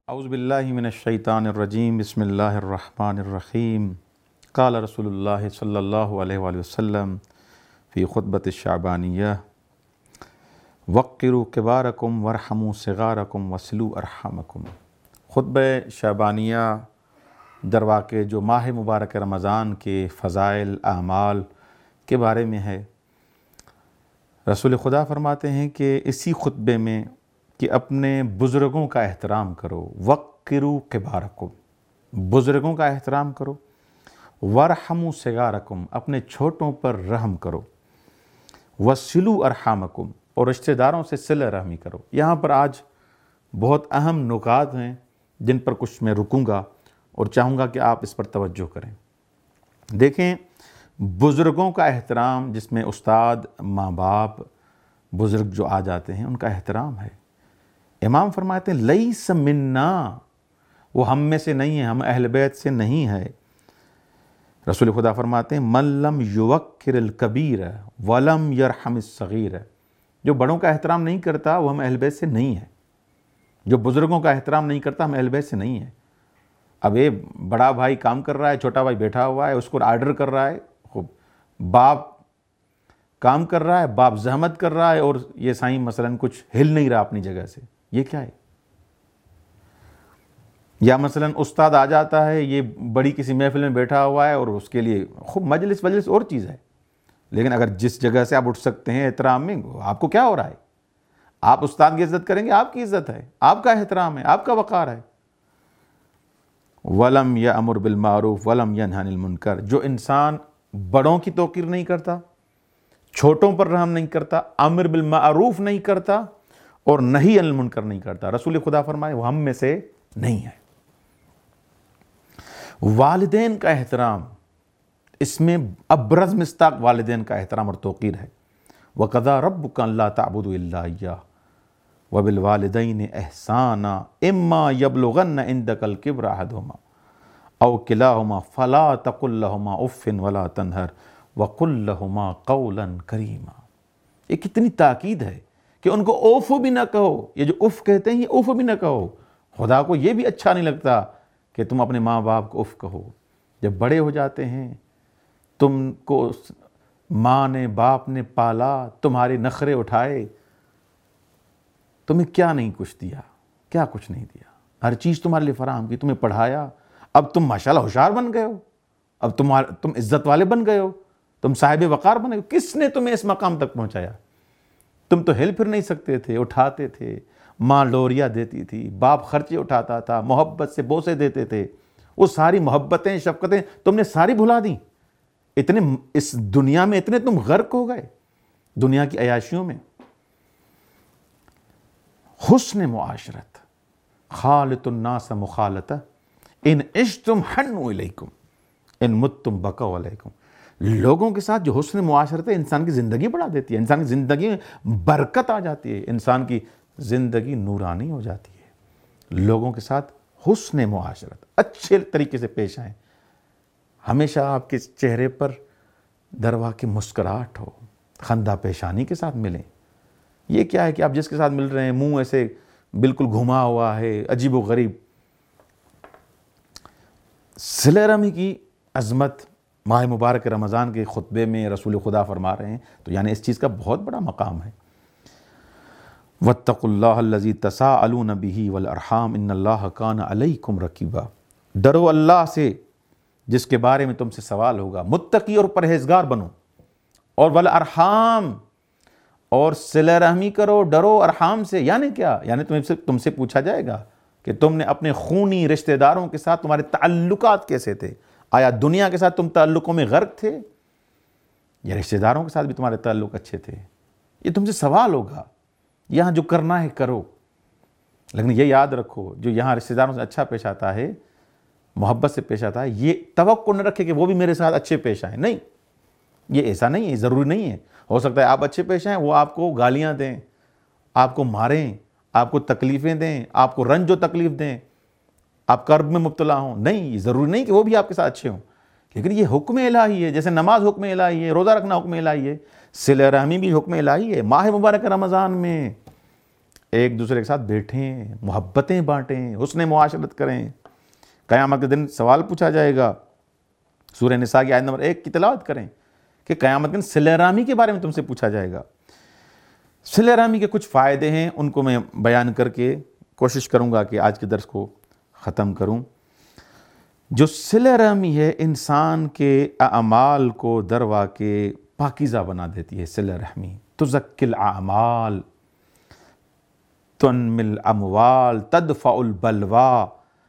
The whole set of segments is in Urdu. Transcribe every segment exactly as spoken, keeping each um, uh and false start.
اعوذ باللہ من الشیطان الرجیم بسم اللہ الرحمن الرحیم قال رسول اللہ صلی اللہ علیہ وآلہ وسلم فی خطبۃ الشعبانیہ وقروا کبارکم وارحموا صغارکم وصلوا ارحامکم۔ خطبہ شعبانیہ در واقع جو ماہ مبارک رمضان کے فضائل اعمال کے بارے میں ہے، رسول خدا فرماتے ہیں کہ اسی خطبے میں کہ اپنے بزرگوں کا احترام کرو، وقروا کبارکم، بزرگوں کا احترام کرو، وارحموا صغارکم، اپنے چھوٹوں پر رحم کرو، وصلوا ارحامکم، اور رشتہ داروں سے صلہ رحمی کرو۔ یہاں پر آج بہت اہم نکات ہیں جن پر کچھ میں رکوں گا اور چاہوں گا کہ آپ اس پر توجہ کریں۔ دیکھیں، بزرگوں کا احترام جس میں استاد، ماں باپ، بزرگ جو آ جاتے ہیں ان کا احترام ہے۔ امام فرماتے ہیں لیس منا، وہ ہم میں سے نہیں ہے، ہم اہل بیت سے نہیں ہے۔ رسول خدا فرماتے ہیں من لم یوقر الکبیر ولم یرحم الصغیر، جو بڑوں کا احترام نہیں کرتا وہ ہم اہل بیت سے نہیں ہے، جو بزرگوں کا احترام نہیں کرتا ہم اہل بیت سے نہیں ہے۔ اب یہ بڑا بھائی کام کر رہا ہے، چھوٹا بھائی بیٹھا ہوا ہے، اس کو آرڈر کر رہا ہے، خوب باپ کام کر رہا ہے، باپ زحمت کر رہا ہے، اور یہ سائیں مثلا کچھ ہل نہیں رہا اپنی جگہ سے، یہ کیا ہے؟ یا مثلا استاد آ جاتا ہے، یہ بڑی کسی محفل میں بیٹھا ہوا ہے اور اس کے لیے خوب مجلس مجلس اور چیز ہے، لیکن اگر جس جگہ سے آپ اٹھ سکتے ہیں احترام میں، آپ کو کیا ہو رہا ہے؟ آپ استاد کی عزت کریں گے، آپ کی عزت ہے، آپ کا احترام ہے، آپ کا وقار ہے۔ وَلَمْ يَأْمُرْ بِالْمَعْرُوفِ وَلَمْ يَنْهَ عَنِ الْمُنْكَرِ، جو انسان بڑوں کی توقیر نہیں کرتا، چھوٹوں پر رحم نہیں کرتا، امر بالمعروف نہیں کرتا اور نہی عن المنکر نہیں کرتا، رسول خدا فرمائے وہ ہم میں سے نہیں ہے۔ والدین کا احترام، اس میں ابرز مصداق والدین کا احترام اور توقیر ہے۔ وَقَضَىٰ رَبُّكَ أَلَّا تَعْبُدُوا إِلَّا إِيَّاهُ وَبِالْوَالِدَيْنِ إِحْسَانًا إِمَّا يَبْلُغَنَّ عِندَكَ الْكِبَرَ أَحَدُهُمَا أَوْ كِلَاهُمَا فَلَا تَقُل لَّهُمَا أُفٍّ وَلَا تَنْهَرْ وَقُل لَّهُمَا قَوْلًا كَرِيمًا۔ یہ کتنی تاکید ہے کہ ان کو اوف بھی نہ کہو، یہ جو اف کہتے ہیں یہ اوف بھی نہ کہو۔ خدا کو یہ بھی اچھا نہیں لگتا کہ تم اپنے ماں باپ کو اف کہو۔ جب بڑے ہو جاتے ہیں، تم کو ماں نے باپ نے پالا، تمہارے نخرے اٹھائے، تمہیں کیا نہیں کچھ دیا، کیا کچھ نہیں دیا، ہر چیز تمہارے لیے فراہم کی، تمہیں پڑھایا، اب تم ماشاءاللہ ہوشیار بن گئے ہو، اب تم تم عزت والے بن گئے ہو، تم صاحب وقار بن گئے ہو۔ کس نے تمہیں اس مقام تک پہنچایا؟ تم تو ہل پھر نہیں سکتے تھے، اٹھاتے تھے، ماں لوریاں دیتی تھی، باپ خرچے اٹھاتا تھا، محبت سے بوسے دیتے تھے، وہ ساری محبتیں شفقتیں تم نے ساری بھلا دیں۔ اتنے اس دنیا میں اتنے تم غرق ہو گئے دنیا کی عیاشیوں میں۔ حسن معاشرت، خالط الناس مخالطہ، ان عشتم حنوا الیکم ان متم بقوا علیکم۔ لوگوں کے ساتھ جو حسن معاشرت ہے انسان کی زندگی بڑھا دیتی ہے، انسان کی زندگی میں برکت آ جاتی ہے، انسان کی زندگی نورانی ہو جاتی ہے۔ لوگوں کے ساتھ حسن معاشرت، اچھے طریقے سے پیش آئیں، ہمیشہ آپ کے چہرے پر دروا کی مسکراہٹ ہو، خندہ پیشانی کے ساتھ ملیں۔ یہ کیا ہے کہ آپ جس کے ساتھ مل رہے ہیں منہ ایسے بالکل گھما ہوا ہے، عجیب و غریب۔ صلہ رحمی کی عظمت ماہ مبارک رمضان کے خطبے میں رسول خدا فرما رہے ہیں، تو یعنی اس چیز کا بہت بڑا مقام ہے۔ وَاتَّقُوا اللَّهَ الَّذِي تَسَاءَلُونَ بِهِ وَالْأَرْحَامَ إِنَّ اللَّهَ كَانَ عَلَيْكُمْ رَقِيبًا۔ ڈرو اللہ سے جس کے بارے میں تم سے سوال ہوگا، متقی اور پرہیزگار بنو، اور والارحام، اور صلہ رحمی کرو، ڈرو ارحام سے۔ یعنی کیا؟ یعنی تم سے تم سے پوچھا جائے گا کہ تم نے اپنے خونی رشتہ داروں کے ساتھ تمہارے تعلقات کیسے تھے؟ آیا دنیا کے ساتھ تم تعلقوں میں غرق تھے یا رشتہ داروں کے ساتھ بھی تمہارے تعلق اچھے تھے؟ یہ تم سے سوال ہوگا۔ یہاں جو کرنا ہے کرو، لیکن یہ یاد رکھو جو یہاں رشتہ داروں سے اچھا پیش آتا ہے، محبت سے پیش آتا ہے، یہ توقع نہ رکھے کہ وہ بھی میرے ساتھ اچھے پیش آئیں۔ نہیں، یہ ایسا نہیں ہے، ضروری نہیں ہے۔ ہو سکتا ہے آپ اچھے پیش آئیں، وہ آپ کو گالیاں دیں، آپ کو ماریں، آپ کو تکلیفیں دیں، آپ کو رنج و تکلیف دیں، آپ کرب میں مبتلا ہوں۔ نہیں، یہ ضروری نہیں کہ وہ بھی آپ کے ساتھ اچھے ہوں، لیکن یہ حکم الہی ہے۔ جیسے نماز حکم الہی ہے، روزہ رکھنا حکم الہی ہے، صلہ رحمی بھی حکم الہی ہے۔ ماہ مبارک رمضان میں ایک دوسرے کے ساتھ بیٹھیں، محبتیں بانٹیں، حسن معاشرت کریں۔ قیامت کے دن سوال پوچھا جائے گا، سورہ نساء کی آیت نمبر ایک کی تلاوت کریں کہ قیامت کے دن صلہ رحمی کے بارے میں تم سے پوچھا جائے گا۔ صلہ رحمی کے کچھ فائدے ہیں، ان کو میں بیان کر کے کوشش کروں گا کہ آج کے درس کو ختم کروں۔ جو صلہ رحمی ہے انسان کے اعمال کو دروا کے پاکیزہ بنا دیتی ہے۔ صلہ رحمی تزکی الاعمال، تنمی الاموال، تدفع البلوا،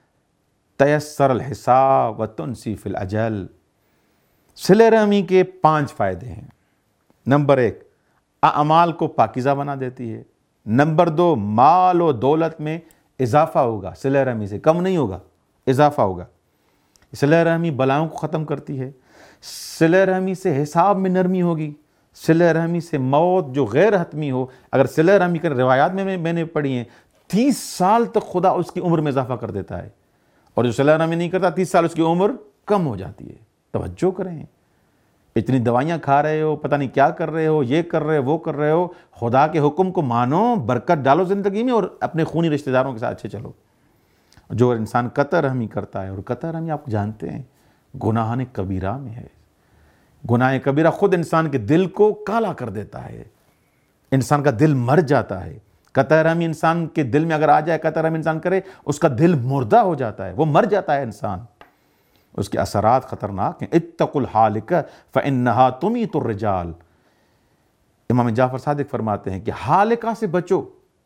تیسر الحساب و تنسی فی الاجل۔ صلہ رحمی کے پانچ فائدے ہیں۔ نمبر ایک، اعمال کو پاکیزہ بنا دیتی ہے۔ نمبر دو، مال و دولت میں اضافہ ہوگا، صلہ رحمی سے کم نہیں ہوگا، اضافہ ہوگا۔ صلہ رحمی بلاؤں کو ختم کرتی ہے۔ صلہ رحمی سے حساب میں نرمی ہوگی۔ صلہ رحمی سے موت جو غیر حتمی ہو، اگر صلہ رحمی کر روایات میں میں نے پڑھی ہیں تیس سال تک خدا اس کی عمر میں اضافہ کر دیتا ہے، اور جو صلہ رحمی نہیں کرتا تیس سال اس کی عمر کم ہو جاتی ہے۔ توجہ کریں، اتنی دوائیاں کھا رہے ہو، پتہ نہیں کیا کر رہے ہو، یہ کر رہے ہو، وہ کر رہے ہو، خدا کے حکم کو مانو، برکت ڈالو زندگی میں، اور اپنے خونی رشتہ داروں کے ساتھ اچھے چلو۔ جو انسان قطع رحمی کرتا ہے، اور قطع رحمی آپ جانتے ہیں گناہان کبیرہ میں ہے۔ گناہ کبیرہ خود انسان کے دل کو کالا کر دیتا ہے، انسان کا دل مر جاتا ہے۔ قطع رحمی انسان کے دل میں اگر آ جائے، قطع رحمی انسان کرے، اس کا دل مردہ ہو جاتا ہے، وہ مر جاتا ہے انسان۔ اس کے اثرات خطرناک ہیں۔ اتقوا الحالق فإنها تمیت الرجال۔ امام جعفر صادق فرماتے ہیں کہ حالقہ سے بچو،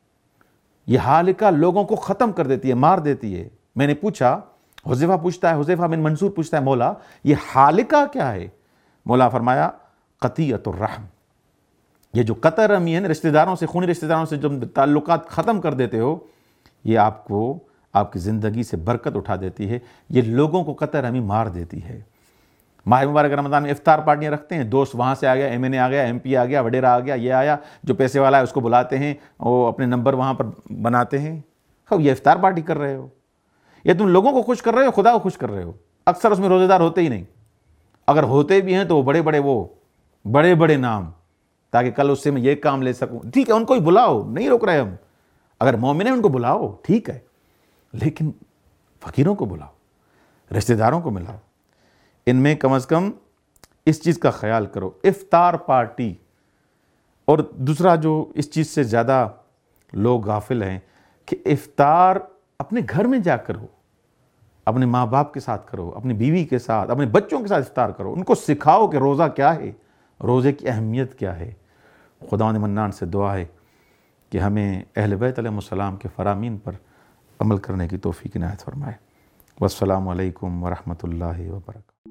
یہ حالقہ لوگوں کو ختم کر دیتی ہے، مار دیتی ہے۔ میں نے پوچھا، حذیفہ پوچھتا ہے، حذیفہ بن منصور پوچھتا ہے، مولا یہ حالقہ کیا ہے؟ مولا فرمایا قطیعۃ الرحم۔ یہ جو قطع رحمی ہے نا، رشتہ داروں سے، خونی رشتہ داروں سے جو تعلقات ختم کر دیتے ہو، یہ آپ کو آپ کی زندگی سے برکت اٹھا دیتی ہے، یہ لوگوں کو قطع رحمی مار دیتی ہے۔ ماہ مبارک رمضان میں افطار پارٹیاں رکھتے ہیں، دوست وہاں سے آ گیا، ایم این اے آ گیا، ایم پی آ گیا، وڈیرا آ گیا، یہ آیا، جو پیسے والا ہے اس کو بلاتے ہیں، وہ اپنے نمبر وہاں پر بناتے ہیں۔ خب یہ افطار پارٹی کر رہے ہو، یہ تم لوگوں کو خوش کر رہے ہو، خدا کو خوش کر رہے ہو۔ اکثر اس میں روزے دار ہوتے ہی نہیں، اگر ہوتے بھی ہیں تو وہ بڑے بڑے وہ بڑے بڑے نام، تاکہ کل اس سے میں یہ کام لے سکوں۔ ٹھیک ہے، ان کو ہی بلاؤ، نہیں روک رہے ہم، اگر مومن ہیں ان کو بلاؤ، ٹھیک ہے، لیکن فقیروں کو بلاؤ، رشتہ داروں کو ملاؤ۔ ان میں کم از کم اس چیز کا خیال کرو، افطار پارٹی۔ اور دوسرا جو اس چیز سے زیادہ لوگ غافل ہیں کہ افطار اپنے گھر میں جا کر ہو، اپنے ماں باپ کے ساتھ کرو، اپنی بیوی کے ساتھ، اپنے بچوں کے ساتھ افطار کرو، ان کو سکھاؤ کہ روزہ کیا ہے، روزے کی اہمیت کیا ہے۔ خداوند منان سے دعا ہے کہ ہمیں اہل بیت علیہ السلام کے فرامین پر عمل کرنے کی توفیق عنایت فرمائے۔ والسلام علیکم ورحمۃ اللہ وبرکاتہ۔